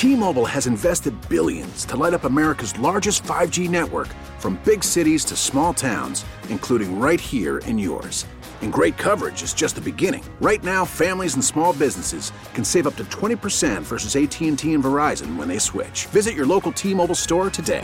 T-Mobile has invested billions to light up America's largest 5G network, from big cities to small towns, including right here in yours. And great coverage is just the beginning. Right now, families and small businesses can save up to 20% versus AT&T and Verizon when they switch. Visit your local T-Mobile store today.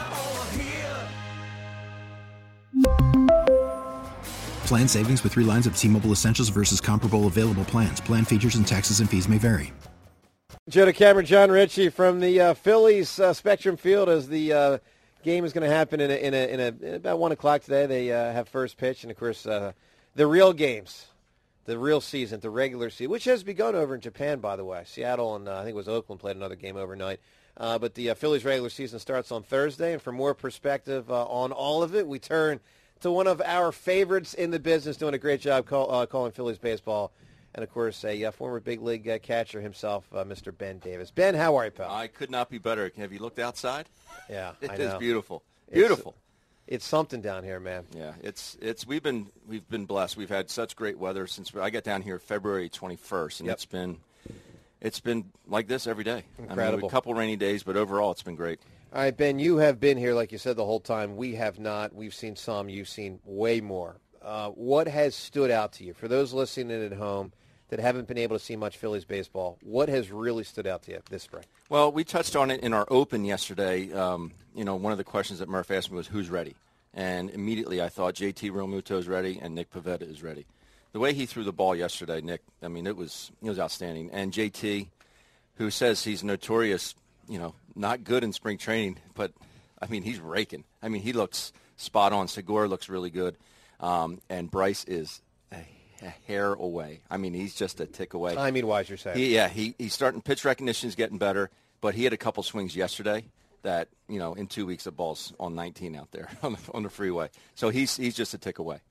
Plan savings with 3 lines of T-Mobile Essentials versus comparable available plans. Plan features and taxes and fees may vary. Joe DeCamara, John Ritchie from the Phillies Spectrum Field as the game is going to happen in about 1 o'clock today. They have first pitch, and, of course, the real games, the real season, the regular season, which has begun over in Japan, by the way. Seattle and I think it was Oakland played another game overnight. But the Phillies regular season starts on Thursday, and for more perspective on all of it, we turn to one of our favorites in the business, doing a great job calling Phillies baseball, and, of course, a former big league catcher himself, Mr. Ben Davis. Ben, how are you, pal? I could not be better. Have you looked outside? Yeah, it I know. is beautiful. Beautiful. It's something down here, man. Yeah, it's we've been blessed. We've had such great weather since I got down here February 21st, and it's been like this every day. Incredible. I mean, a couple rainy days, but overall it's been great. All right, Ben, you have been here, like you said, the whole time. We have not. We've seen some. You've seen way more. What has stood out to you? For those listening in at home that haven't been able to see much Phillies baseball, what has really stood out to you this spring? Well, we touched on it in our open yesterday. One of the questions that Murph asked me was, who's ready? And immediately I thought JT Realmuto is ready and Nick Pivetta is ready. The way he threw the ball yesterday, Nick, I mean, it was outstanding. And JT, who says he's notorious, not good in spring training, but, I mean, he's raking. I mean, he looks spot on. Segura looks really good. And Bryce is a hair away. I mean, he's just a tick away. Timing-wise, you're saying. He's starting. Pitch recognition is getting better, but he had a couple swings yesterday that, in 2 weeks the ball's on 19 out there on the freeway. So he's just a tick away.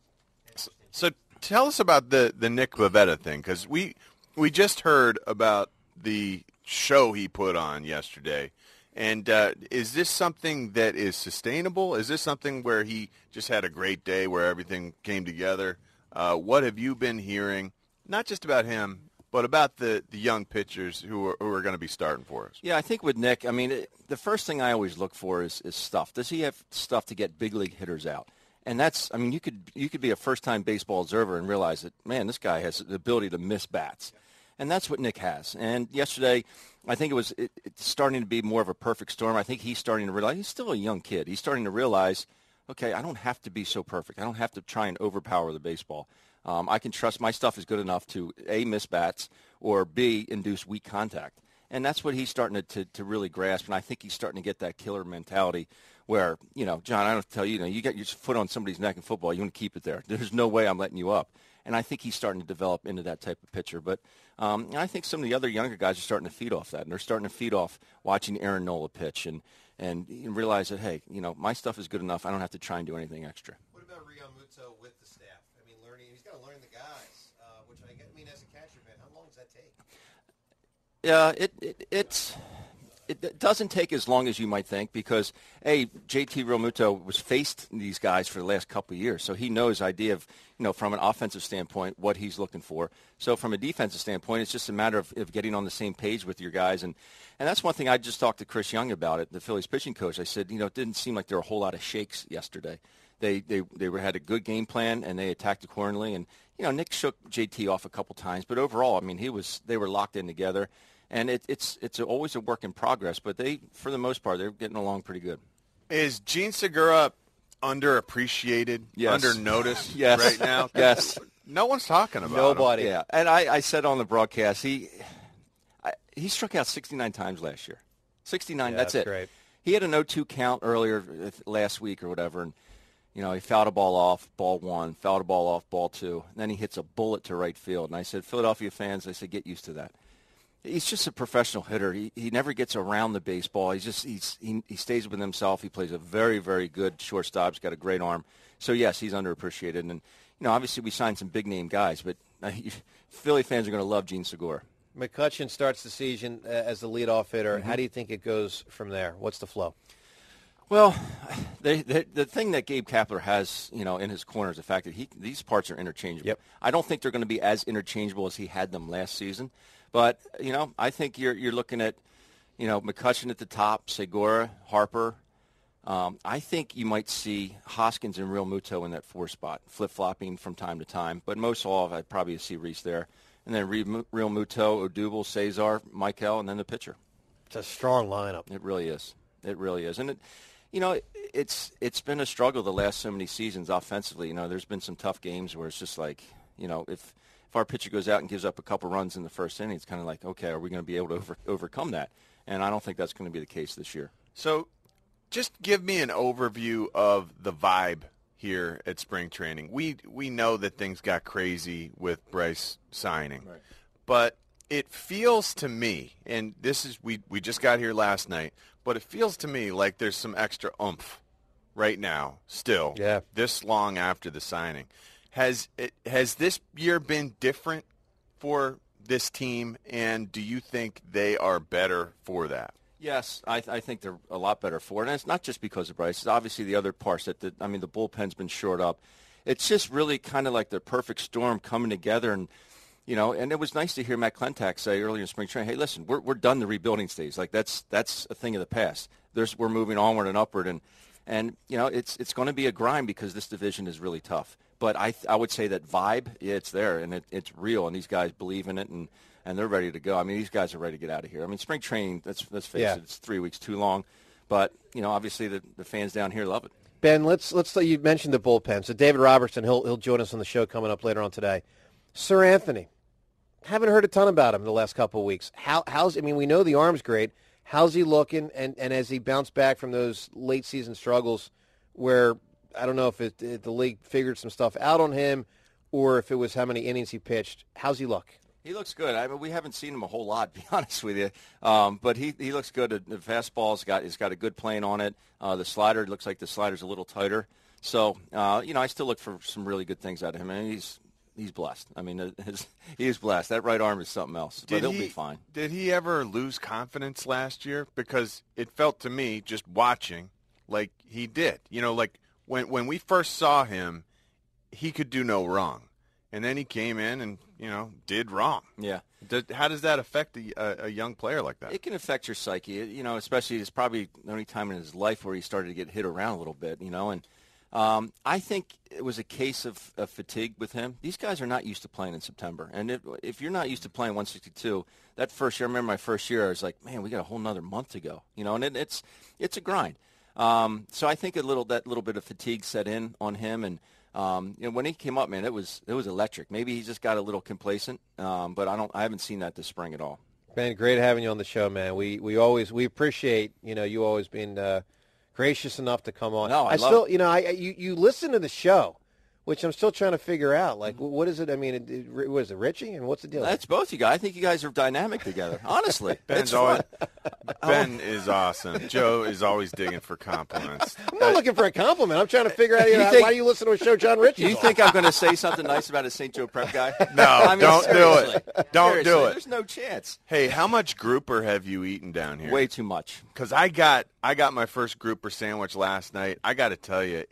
So tell us about the Nick Pivetta thing, because we just heard about the show he put on yesterday. And is this something that is sustainable? Is this something where he just had a great day where everything came together? What have you been hearing, not just about him, but about the young pitchers who are going to be starting for us? Yeah, I think with Nick, I mean, the first thing I always look for is stuff. Does he have stuff to get big league hitters out? And that's, I mean, you could be a first-time baseball observer and realize that, man, this guy has the ability to miss bats. And that's what Nick has. And yesterday, I think it's starting to be more of a perfect storm. I think he's starting to realize, he's still a young kid. He's starting to realize, okay, I don't have to be so perfect. I don't have to try and overpower the baseball. I can trust my stuff is good enough to, A, miss bats, or B, induce weak contact. And that's what he's starting to really grasp. And I think he's starting to get that killer mentality where, John, I don't have to tell you, you got your foot on somebody's neck in football, you want to keep it there. There's no way I'm letting you up. And I think he's starting to develop into that type of pitcher. But I think some of the other younger guys are starting to feed off that. And they're starting to feed off watching Aaron Nola pitch and realize that, hey, my stuff is good enough. I don't have to try and do anything extra. What about Realmuto with the staff? I mean, he's got to learn the guys, which as a catcher, man, how long does that take? Yeah, it doesn't take as long as you might think because, A, JT Realmuto was faced these guys for the last couple of years, so he knows idea of, from an offensive standpoint, what he's looking for. So from a defensive standpoint, it's just a matter of getting on the same page with your guys. And that's one thing I just talked to Chris Young about it, the Phillies pitching coach. I said, it didn't seem like there were a whole lot of shakes yesterday. They had a good game plan, and they attacked accordingly. And, Nick shook JT off a couple times, but overall, I mean, they were locked in together. And it's always a work in progress, but for the most part, they're getting along pretty good. Is Gene Segura underappreciady, yes. undernoticed yes. right now? Yes. No one's talking about Nobody. him. Yeah, and I said on the broadcast, he struck out 69 times last year. 69, that's it. Great. He had an 0-2 count earlier last week or whatever, and he fouled a ball off, ball one, fouled a ball off, ball two, and then he hits a bullet to right field. And I said, Philadelphia fans, I said, get used to that. He's just a professional hitter. He never gets around the baseball. He stays with himself. He plays a very, very good shortstop. He's got a great arm. So, yes, he's underappreciated. And, obviously we signed some big-name guys, but Philly fans are going to love Gene Segura. McCutchen starts the season as the leadoff hitter. Mm-hmm. How do you think it goes from there? What's the flow? Well, the thing that Gabe Kapler has, in his corner is the fact that these parts are interchangeable. Yep. I don't think they're going to be as interchangeable as he had them last season. But, I think you're looking at, McCutcheon at the top, Segura, Harper. I think you might see Hoskins and Real Muto in that 4 spot, flip-flopping from time to time. But most of all, I'd probably see Reese there. And then Real Muto, Odubel, Cesar, Michael, and then the pitcher. It's a strong lineup. It really is. It really is. And, it's been a struggle the last so many seasons offensively. There's been some tough games where it's just like, if our pitcher goes out and gives up a couple runs in the first inning, it's kind of like, okay, are we going to be able to overcome that? And I don't think that's going to be the case this year. So just give me an overview of the vibe here at spring training. We know that things got crazy with Bryce signing, right. But it feels to me, and this is we just got here last night, but it feels to me like there's some extra oomph right now still, this long after the signing. Has this year been different for this team, and do you think they are better for that? Yes, I think they're a lot better for it. And it's not just because of Bryce. It's obviously the other parts the bullpen's been shored up. It's just really kind of like the perfect storm coming together. And, and it was nice to hear Matt Klentak say earlier in spring training, hey, listen, we're done the rebuilding stage. Like that's a thing of the past. We're moving onward and upward. And it's going to be a grind because this division is really tough. But I would say that vibe, it's there, and it's real, and these guys believe in it, and they're ready to go. I mean, these guys are ready to get out of here. I mean, spring training, let's face it, it's 3 weeks too long. But, obviously the fans down here love it. Ben, let's you mentioned the bullpen. So David Robertson, he'll join us on the show coming up later on today. Sir Anthony, haven't heard a ton about him the last couple of weeks. We know the arm's great. How's he looking? And as he bounced back from those late season struggles where I don't know if the league figured some stuff out on him or if it was how many innings he pitched. How's he look? He looks good. We haven't seen him a whole lot, to be honest with you. But he looks good. The fastball's got a good plane on it. The slider looks like the slider's a little tighter. So, I still look for some really good things out of him. And he's blessed. I mean, he is blessed. That right arm is something else. But he'll be fine. Did he ever lose confidence last year? Because it felt to me, just watching, like he did. When we first saw him, he could do no wrong. And then he came in and, did wrong. Yeah. How does that affect a young player like that? It can affect your psyche. Especially it's probably the only time in his life where he started to get hit around a little bit, And I think it was a case of fatigue with him. These guys are not used to playing in September. And if you're not used to playing 162, that first year, I remember my first year, I was like, man, we got a whole nother month to go. And it's a grind. So I think that little bit of fatigue set in on him, and when he came up, man, it was electric. Maybe he just got a little complacent, but I haven't seen that this spring at all. Ben, great having you on the show, man. We appreciate you always being gracious enough to come on. No, you listen to the show, which I'm still trying to figure out. Like, what is it? I mean, what is it, Richie? And what's the deal? That's both you guys. I think you guys are dynamic together. Honestly, Ben is awesome. Joe is always digging for compliments. I'm not looking for a compliment. I'm trying to figure out why do you listen to a show John Ritchie? Do you think I'm going to say something nice about a St. Joe Prep guy? No, don't do it. Don't do it. There's no chance. Hey, how much grouper have you eaten down here? Way too much. Because I got my first grouper sandwich last night. I got to tell you,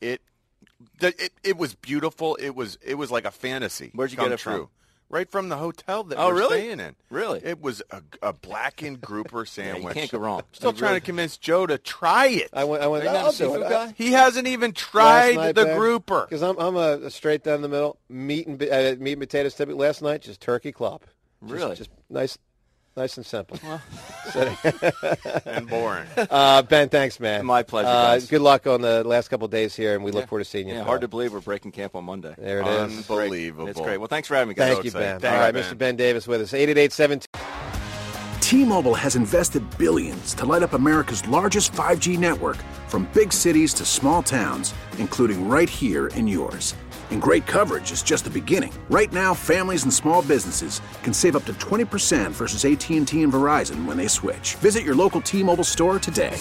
it was beautiful. It was like a fantasy. Where'd you get it from? Right from the hotel that we're staying in. Really? It was a blackened grouper sandwich. Yeah, you can't go wrong. Still trying to convince Joe to try it. I went. I'll do it. Guy? He hasn't even tried the grouper. Because I'm a straight down the middle meat and potatoes. Typically last night just turkey clop. Really? Just nice and simple. And boring. Ben, thanks, man. My pleasure, guys. Good luck on the last couple of days here, and we look forward to seeing you. Yeah, hard to believe we're breaking camp on Monday. There it is. Unbelievable. It's great. Well, thanks for having me, guys. Thank you, Ben. All right, Mr. Ben Davis with us. 888-72. T-Mobile has invested billions to light up America's largest 5G network, from big cities to small towns, including right here in yours. And great coverage is just the beginning. Right now, families and small businesses can save up to 20% versus AT&T and Verizon when they switch. Visit your local T-Mobile store today.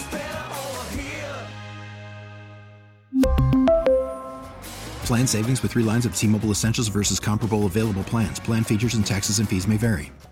Plan savings with 3 lines of T-Mobile Essentials versus comparable available plans. Plan features and taxes and fees may vary.